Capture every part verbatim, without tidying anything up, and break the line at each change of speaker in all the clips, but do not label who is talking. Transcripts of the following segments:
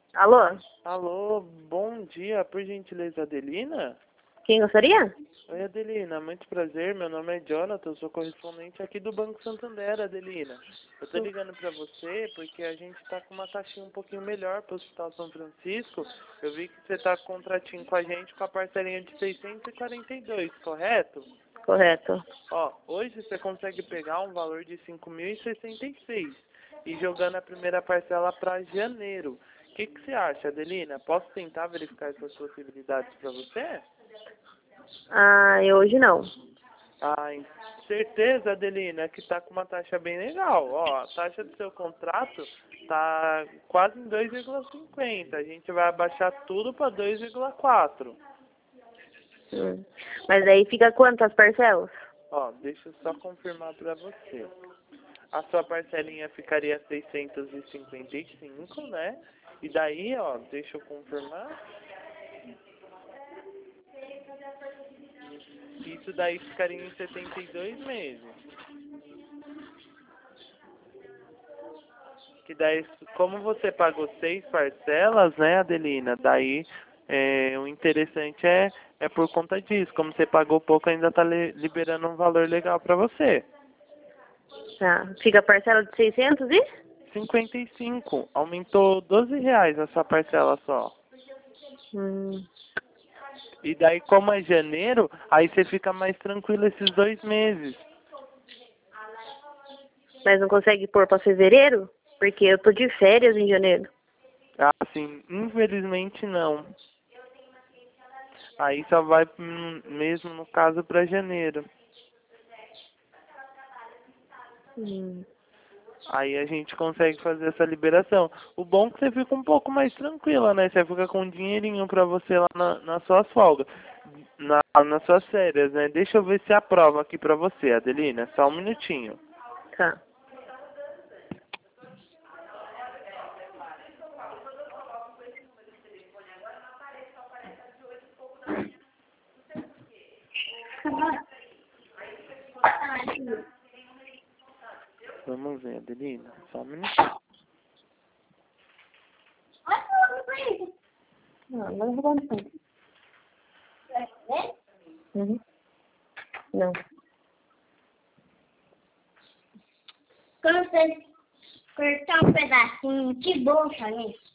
Alô?
Alô, bom dia, por gentileza, Adelina?
Quem gostaria?
Oi, Adelina, muito prazer, meu nome é Jonathan, eu sou correspondente aqui do Banco Santander, Adelina. Eu tô ligando pra você porque a gente tá com uma taxinha um pouquinho melhor pro Hospital São Francisco. Eu vi que você tá com um contratinho com a gente com a parcelinha de seiscentos e quarenta e dois, correto?
Correto.
Ó, hoje você consegue pegar um valor de cinco mil e sessenta e seis e jogando a primeira parcela para janeiro. O que, que você acha, Adelina? Posso tentar verificar essas possibilidades para você?
Ah, eu hoje não.
Ah, em certeza, Adelina, que tá com uma taxa bem legal. Ó, a taxa do seu contrato tá quase em dois vírgula cinquenta. A gente vai abaixar tudo para dois vírgula quatro.
Hum. Mas aí fica quantas parcelas?
Ó, deixa eu só confirmar para você. A sua parcelinha ficaria seiscentos e cinquenta e cinco, né? E daí, ó, deixa eu confirmar. Isso daí ficaria em setenta e dois meses. Que daí, como você pagou seis parcelas, né, Adelina? Daí, é, o interessante é, é por conta disso. Como você pagou pouco, ainda tá li- liberando um valor legal para você.
Tá. Fica a parcela de seiscentos e?
cinquenta e cinco. Aumentou doze reais a sua parcela só.
Hum.
E daí, como é janeiro, aí você fica mais tranquilo esses dois meses.
Mas não consegue pôr pra fevereiro? Porque eu tô de férias em janeiro.
Ah, sim, infelizmente não. Aí só vai hum, mesmo no caso para janeiro.
Hum.
Aí a gente consegue fazer essa liberação. O bom é que você fica um pouco mais tranquila, né? Você fica com um dinheirinho pra você lá na, nas suas folgas, na, nas suas férias, né? Deixa eu ver se aprova aqui pra você, Adelina. Só um minutinho.
Tá.
Vamos ver, Adelina. Só um minutinho.
Não, não vou contar. Uhum. Não.
Quando você cortar um pedacinho de bolsa nisso.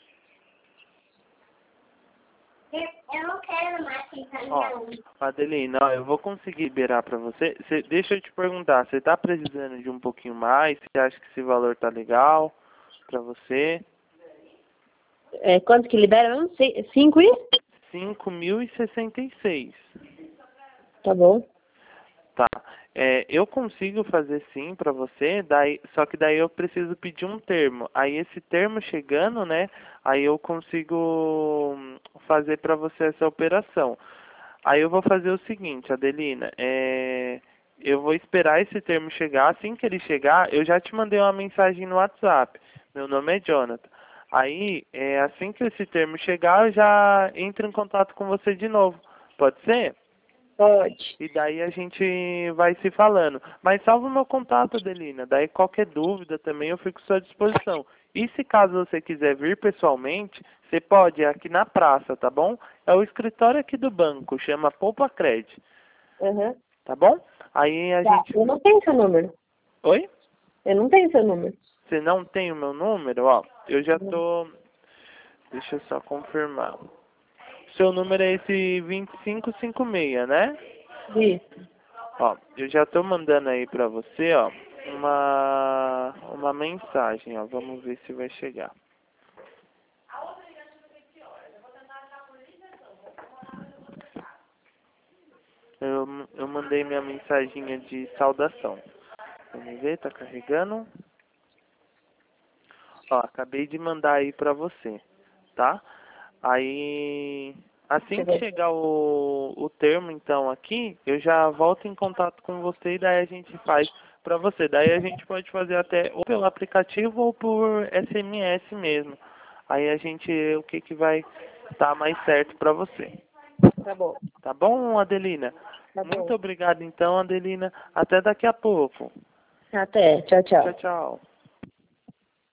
Eu não quero mais ficar minha
Ó,
unha.
Adelina, ó, eu vou conseguir liberar pra você. Cê, deixa eu te perguntar, você tá precisando de um pouquinho mais? Você acha que esse valor tá legal pra você?
É, quanto que libera mesmo? Se- Cinco e?
cinco mil e sessenta e seis.
Tá bom.
Tá. É, eu consigo fazer sim pra você, daí, só que daí eu preciso pedir um termo. Aí esse termo chegando, né? Aí eu consigo hum, fazer pra você essa operação. Aí eu vou fazer o seguinte, Adelina, é, eu vou esperar esse termo chegar. Assim que ele chegar, eu já te mandei uma mensagem no WhatsApp. Meu nome é Jonathan. Aí, é, assim que esse termo chegar, eu já entro em contato com você de novo. Pode ser?
Pode.
E daí a gente vai se falando. Mas salva o meu contato, Adelina. Daí qualquer dúvida também eu fico à sua disposição. E se caso você quiser vir pessoalmente, você pode ir aqui na praça, tá bom? É o escritório aqui do banco, chama Poupa Cred,
Uhum.
tá bom? Aí a
Tá.
gente...
Eu não tenho seu número.
Oi?
Eu não tenho seu número.
Você não tem o meu número? Ó, eu já tô... Deixa eu só confirmar. Seu número é esse vinte e cinco cinquenta e seis, né?
Isso.
Ó, eu já tô mandando aí pra você, ó, uma, uma mensagem, ó. Vamos ver se vai chegar. Eu, eu mandei minha mensaginha de saudação. Vamos ver, tá carregando. Ó, acabei de mandar aí pra você, tá? Aí, assim que
Chegou.
chegar o, o termo, então, aqui, eu já volto em contato com você e daí a gente faz pra você. Daí a gente pode fazer até ou pelo aplicativo ou por S M S mesmo. Aí a gente, o que que vai estar mais certo pra você.
Tá bom.
Tá bom, Adelina?
Tá
Muito
bom.
obrigado, então, Adelina. Até daqui a pouco.
Até. Tchau,
Tchau,
tchau.
tchau.